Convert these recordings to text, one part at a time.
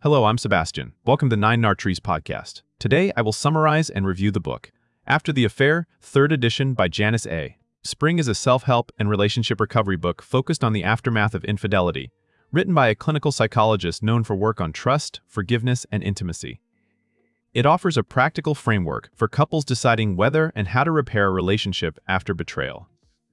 Hello, I'm Sebastian. Welcome to Nine Nartrees podcast. Today, I will summarize and review the book, After the Affair, 3rd edition by Janice A. Spring is a self-help and relationship recovery book focused on the aftermath of infidelity, written by a clinical psychologist known for work on trust, forgiveness, and intimacy. It offers a practical framework for couples deciding whether and how to repair a relationship after betrayal.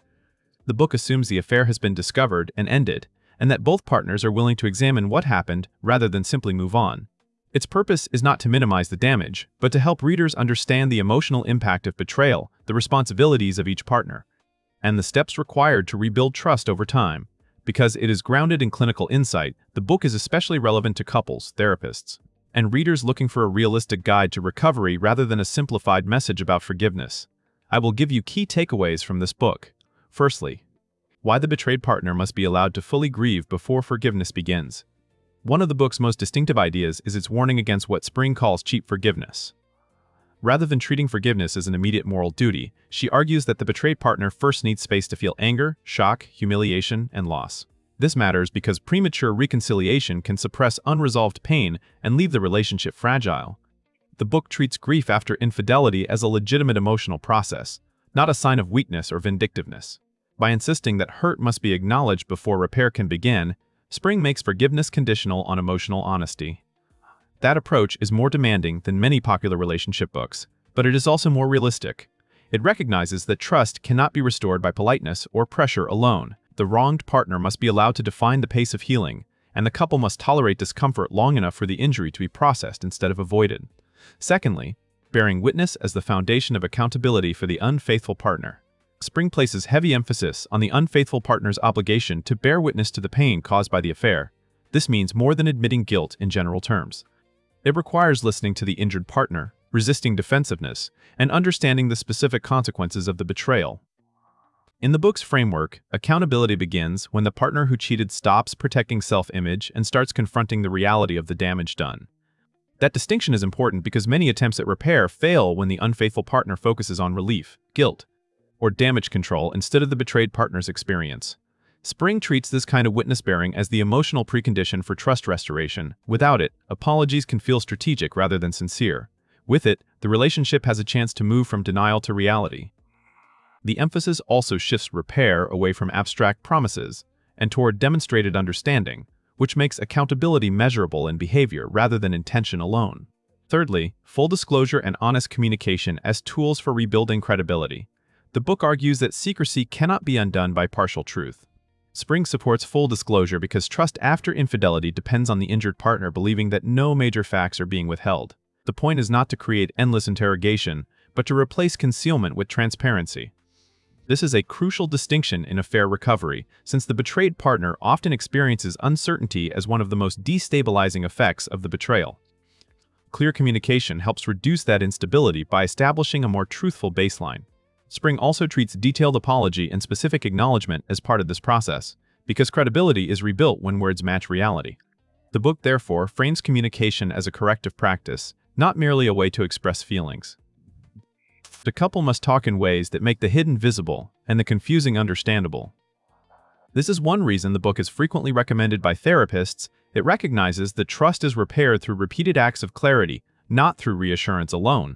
The book assumes the affair has been discovered and ended, and that both partners are willing to examine what happened rather than simply move on. Its purpose is not to minimize the damage, but to help readers understand the emotional impact of betrayal, the responsibilities of each partner, and the steps required to rebuild trust over time. Because it is grounded in clinical insight, the book is especially relevant to couples, therapists, and readers looking for a realistic guide to recovery rather than a simplified message about forgiveness. I will give you key takeaways from this book. Firstly, why the betrayed partner must be allowed to fully grieve before forgiveness begins. One of the book's most distinctive ideas is its warning against what Spring calls cheap forgiveness. Rather than treating forgiveness as an immediate moral duty, she argues that the betrayed partner first needs space to feel anger, shock, humiliation, and loss. This matters because premature reconciliation can suppress unresolved pain and leave the relationship fragile. The book treats grief after infidelity as a legitimate emotional process, not a sign of weakness or vindictiveness. By insisting that hurt must be acknowledged before repair can begin, Spring makes forgiveness conditional on emotional honesty. That approach is more demanding than many popular relationship books, but it is also more realistic. It recognizes that trust cannot be restored by politeness or pressure alone. The wronged partner must be allowed to define the pace of healing, and the couple must tolerate discomfort long enough for the injury to be processed instead of avoided. Secondly, bearing witness as the foundation of accountability for the unfaithful partner. Spring places heavy emphasis on the unfaithful partner's obligation to bear witness to the pain caused by the affair. This means more than admitting guilt in general terms. It requires listening to the injured partner, resisting defensiveness, and understanding the specific consequences of the betrayal. In the book's framework, accountability begins when the partner who cheated stops protecting self-image and starts confronting the reality of the damage done. That distinction is important because many attempts at repair fail when the unfaithful partner focuses on relief, guilt, or damage control instead of the betrayed partner's experience. Spring treats this kind of witness-bearing as the emotional precondition for trust restoration. Without it, apologies can feel strategic rather than sincere. With it, the relationship has a chance to move from denial to reality. The emphasis also shifts repair away from abstract promises and toward demonstrated understanding, which makes accountability measurable in behavior rather than intention alone. Thirdly, full disclosure and honest communication as tools for rebuilding credibility. The book argues that secrecy cannot be undone by partial truth. Spring supports full disclosure because trust after infidelity depends on the injured partner believing that no major facts are being withheld. The point is not to create endless interrogation, but to replace concealment with transparency. This is a crucial distinction in affair recovery, since the betrayed partner often experiences uncertainty as one of the most destabilizing effects of the betrayal. Clear communication helps reduce that instability by establishing a more truthful baseline. Spring also treats detailed apology and specific acknowledgement as part of this process, because credibility is rebuilt when words match reality. The book, therefore, frames communication as a corrective practice, not merely a way to express feelings. The couple must talk in ways that make the hidden visible and the confusing understandable. This is one reason the book is frequently recommended by therapists. It recognizes that trust is repaired through repeated acts of clarity, not through reassurance alone.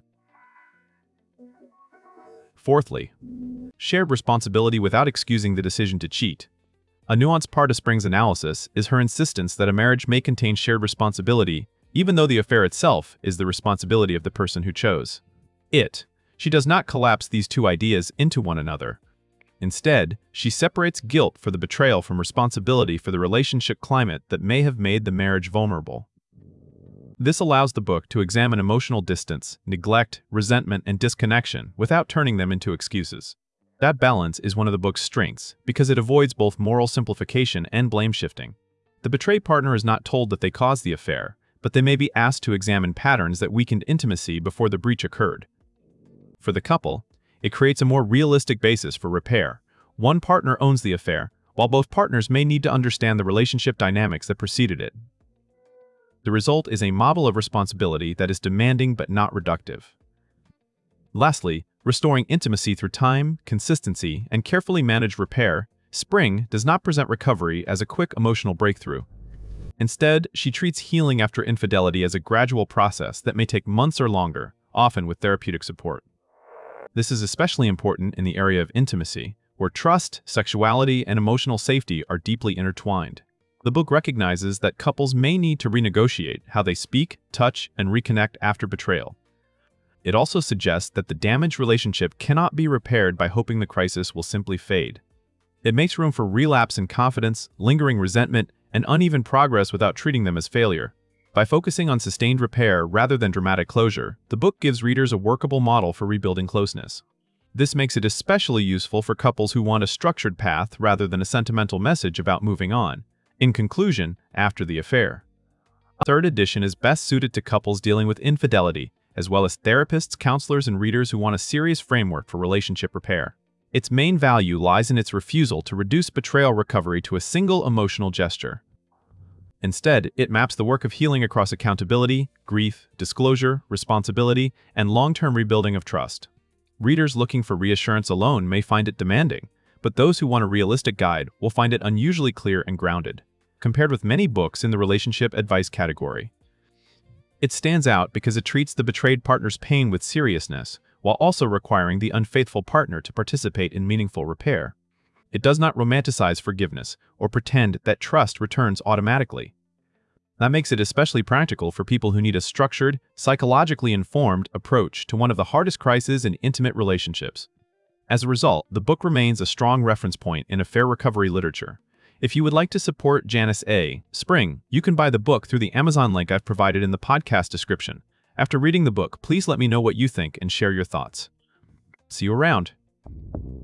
Fourthly, shared responsibility without excusing the decision to cheat. A nuanced part of Spring's analysis is her insistence that a marriage may contain shared responsibility, even though the affair itself is the responsibility of the person who chose it. She does not collapse these two ideas into one another. Instead, she separates guilt for the betrayal from responsibility for the relationship climate that may have made the marriage vulnerable. This allows the book to examine emotional distance, neglect, resentment, and disconnection without turning them into excuses. That balance is one of the book's strengths because it avoids both moral simplification and blame shifting. The betrayed partner is not told that they caused the affair, but they may be asked to examine patterns that weakened intimacy before the breach occurred. For the couple, it creates a more realistic basis for repair. One partner owns the affair, while both partners may need to understand the relationship dynamics that preceded it. The result is a model of responsibility that is demanding but not reductive. Lastly, restoring intimacy through time, consistency, and carefully managed repair, Spring does not present recovery as a quick emotional breakthrough. Instead, she treats healing after infidelity as a gradual process that may take months or longer, often with therapeutic support. This is especially important in the area of intimacy, where trust, sexuality, and emotional safety are deeply intertwined. The book recognizes that couples may need to renegotiate how they speak, touch, and reconnect after betrayal. It also suggests that the damaged relationship cannot be repaired by hoping the crisis will simply fade. It makes room for relapse in confidence, lingering resentment, and uneven progress without treating them as failure. By focusing on sustained repair rather than dramatic closure, the book gives readers a workable model for rebuilding closeness. This makes it especially useful for couples who want a structured path rather than a sentimental message about moving on. In conclusion, After the Affair. Third edition is best suited to couples dealing with infidelity, as well as therapists, counselors, and readers who want a serious framework for relationship repair. Its main value lies in its refusal to reduce betrayal recovery to a single emotional gesture. Instead, it maps the work of healing across accountability, grief, disclosure, responsibility, and long-term rebuilding of trust. Readers looking for reassurance alone may find it demanding, but those who want a realistic guide will find it unusually clear and grounded, compared with many books in the relationship advice category. It stands out because it treats the betrayed partner's pain with seriousness, while also requiring the unfaithful partner to participate in meaningful repair. It does not romanticize forgiveness or pretend that trust returns automatically. That makes it especially practical for people who need a structured, psychologically informed approach to one of the hardest crises in intimate relationships. As a result, the book remains a strong reference point in affair recovery literature. If you would like to support Janice A. Spring, you can buy the book through the Amazon link I've provided in the podcast description. After reading the book, please let me know what you think and share your thoughts. See you around.